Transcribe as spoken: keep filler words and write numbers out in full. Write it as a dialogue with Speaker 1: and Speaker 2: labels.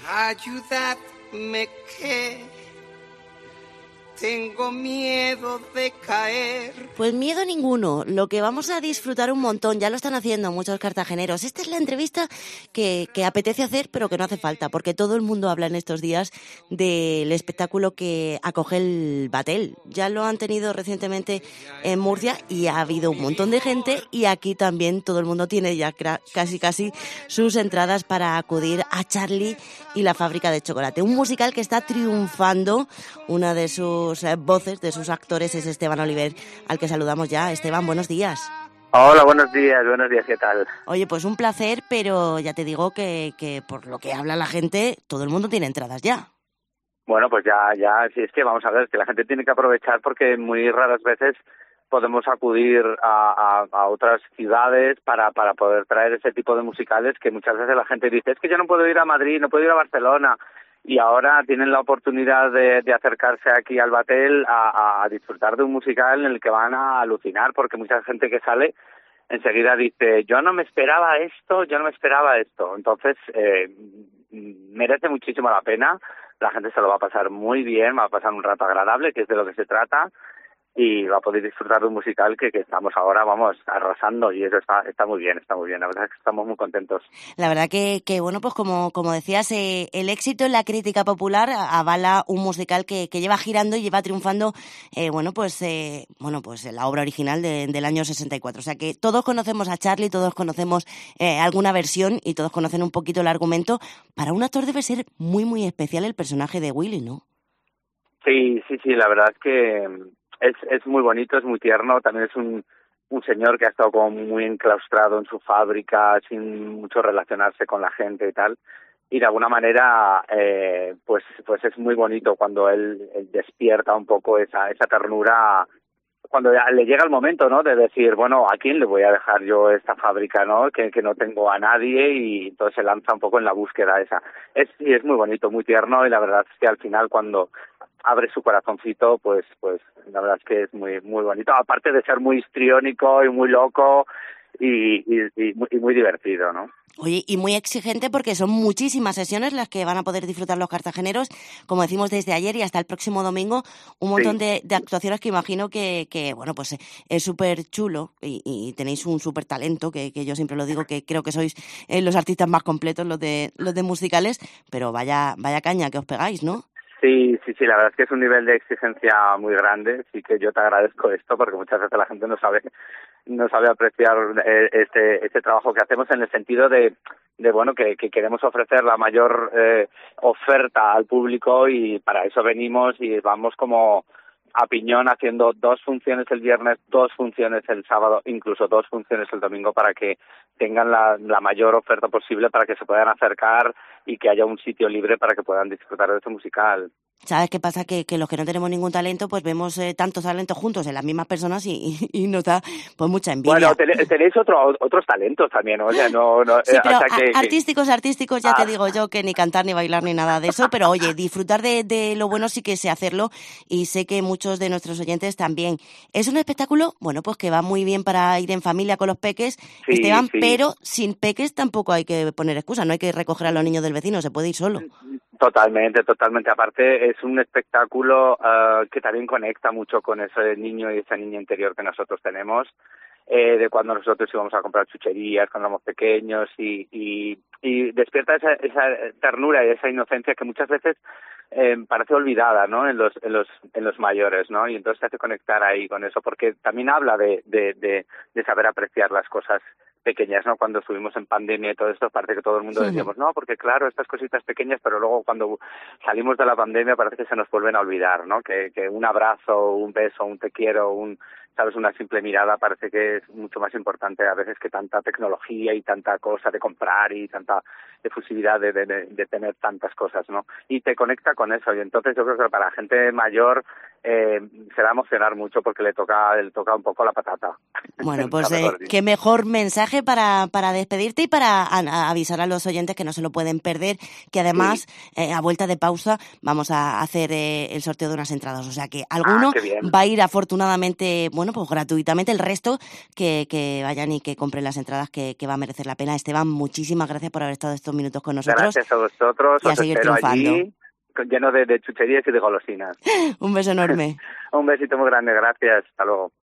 Speaker 1: Ayúdame que tengo miedo de caer.
Speaker 2: Pues miedo ninguno, lo que vamos a disfrutar un montón, ya lo están haciendo muchos cartageneros. Esta es la entrevista que, que apetece hacer, pero que no hace falta, porque todo el mundo habla en estos días del espectáculo que acoge el Batel. Ya lo han tenido recientemente en Murcia y ha habido un montón de gente, y aquí también todo el mundo tiene ya casi casi sus entradas para acudir a Charlie y la fábrica de chocolate. Un musical que está triunfando. Una de sus voces, de sus actores, es Esteban Oliver, al que saludamos ya. Esteban, buenos días.
Speaker 3: Hola, buenos días, buenos días, ¿qué tal?
Speaker 2: Oye, pues un placer, pero ya te digo que, que por lo que habla la gente, todo el mundo tiene entradas ya.
Speaker 3: Bueno, pues ya, ya, sí, es que vamos a ver, que la gente tiene que aprovechar porque muy raras veces podemos acudir a, a, a otras ciudades para, para poder traer ese tipo de musicales que muchas veces la gente dice, es que yo no puedo ir a Madrid, no puedo ir a Barcelona, y ahora tienen la oportunidad de, de acercarse aquí al Batel a, a disfrutar de un musical en el que van a alucinar, porque mucha gente que sale enseguida dice, yo no me esperaba esto, yo no me esperaba esto. Entonces, eh, merece muchísimo la pena, la gente se lo va a pasar muy bien, va a pasar un rato agradable, que es de lo que se trata, y va a poder disfrutar de un musical que, que estamos ahora, vamos, arrasando, y eso está está muy bien, está muy bien, la verdad es que estamos muy contentos.
Speaker 2: La verdad que, que bueno, pues como como decías, eh, el éxito en la crítica popular avala un musical que, que lleva girando y lleva triunfando, eh, bueno, pues eh, bueno pues la obra original de, del año sesenta y cuatro, o sea que todos conocemos a Charlie, todos conocemos eh, alguna versión y todos conocen un poquito el argumento. Para un actor debe ser muy, muy especial el personaje de Willy, ¿no?
Speaker 3: Sí, sí, sí, la verdad es que es es muy bonito, es muy tierno, también es un un señor que ha estado como muy enclaustrado en su fábrica, sin mucho relacionarse con la gente y tal, y de alguna manera eh, pues pues es muy bonito cuando él, él despierta un poco esa esa ternura, cuando ya le llega el momento, ¿no?, de decir, bueno, ¿a quién le voy a dejar yo esta fábrica, no?, que, que no tengo a nadie, y entonces se lanza un poco en la búsqueda esa. Es, y es muy bonito, muy tierno, y la verdad es que al final cuando abre su corazoncito, pues pues la verdad es que es muy muy bonito, aparte de ser muy histriónico y muy loco y, y, y, muy, y muy divertido, ¿no?
Speaker 2: Oye, y muy exigente porque son muchísimas sesiones las que van a poder disfrutar los cartageneros, como decimos, desde ayer y hasta el próximo domingo, un montón
Speaker 3: Sí.
Speaker 2: de, de actuaciones que imagino que, que bueno, pues es súper chulo y, y tenéis un súper talento, que, que yo siempre lo digo, que creo que sois eh, los artistas más completos, los de los de musicales, pero vaya vaya caña que os pegáis, ¿no?
Speaker 3: Sí, sí, sí, la verdad es que es un nivel de exigencia muy grande, sí que yo te agradezco esto, porque muchas veces la gente no sabe no sabe apreciar eh, este este trabajo que hacemos, en el sentido de, de bueno, que, que queremos ofrecer la mayor eh, oferta al público, y para eso venimos y vamos como a piñón haciendo dos funciones el viernes, dos funciones el sábado, incluso dos funciones el domingo, para que tengan la, la mayor oferta posible, para que se puedan acercar y que haya un sitio libre para que puedan disfrutar de este musical.
Speaker 2: ¿Sabes qué pasa? Que, que los que no tenemos ningún talento, pues vemos eh, tantos talentos juntos en las mismas personas y, y, y nos da pues mucha envidia.
Speaker 3: Bueno, ten, tenéis otro, otros talentos también, ¿no? O sea, no, no,
Speaker 2: Sí,
Speaker 3: eh,
Speaker 2: pero
Speaker 3: o sea que,
Speaker 2: a, artísticos, artísticos, ya
Speaker 3: ah.
Speaker 2: te digo yo que ni cantar ni bailar ni nada de eso, pero oye, disfrutar de, de lo bueno sí que sé hacerlo, y sé que muchos de nuestros oyentes también. Es un espectáculo, bueno, pues que va muy bien para ir en familia con los peques,
Speaker 3: Sí,
Speaker 2: Esteban,
Speaker 3: sí.
Speaker 2: pero sin peques tampoco hay que poner excusa, no hay que recoger a los niños del vecino, se puede ir solo.
Speaker 3: Totalmente, totalmente. Aparte, es un espectáculo uh, que también conecta mucho con ese niño y esa niña interior que nosotros tenemos, eh, de cuando nosotros íbamos a comprar chucherías cuando éramos pequeños, y, y, y despierta esa, esa ternura y esa inocencia que muchas veces eh, parece olvidada, ¿no?, en los, en los, en los mayores, ¿no? Y entonces te hace conectar ahí con eso, porque también habla de, de, de, de saber apreciar las cosas pequeñas, ¿no? Cuando estuvimos en pandemia y todo esto, parece que todo el mundo decíamos, no, porque claro, estas cositas pequeñas, pero luego cuando salimos de la pandemia parece que se nos vuelven a olvidar, ¿no? Que, que un abrazo, un beso, un te quiero, un, sabes, una simple mirada parece que es mucho más importante a veces que tanta tecnología y tanta cosa de comprar y tanta efusividad de, de, de tener tantas cosas, ¿no? Y te conecta con eso, y entonces yo creo que para la gente mayor eh, se va a emocionar mucho porque le toca le toca un poco la patata.
Speaker 2: Bueno, pues eh, qué mejor mensaje para, para despedirte y para a, a avisar a los oyentes que no se lo pueden perder, que además, sí. eh, a vuelta de pausa, vamos a hacer eh, el sorteo de unas entradas. O sea que alguno ah, va a ir afortunadamente, bueno, pues gratuitamente, el resto que, que vayan y que compren las entradas, que, que va a merecer la pena. Esteban, muchísimas gracias por haber estado estos minutos con nosotros.
Speaker 3: Gracias a vosotros,
Speaker 2: y a
Speaker 3: os
Speaker 2: seguir
Speaker 3: espero
Speaker 2: triunfando.
Speaker 3: Allí, lleno de, de chucherías y de golosinas.
Speaker 2: Un beso enorme.
Speaker 3: Un besito muy grande, gracias. Hasta luego.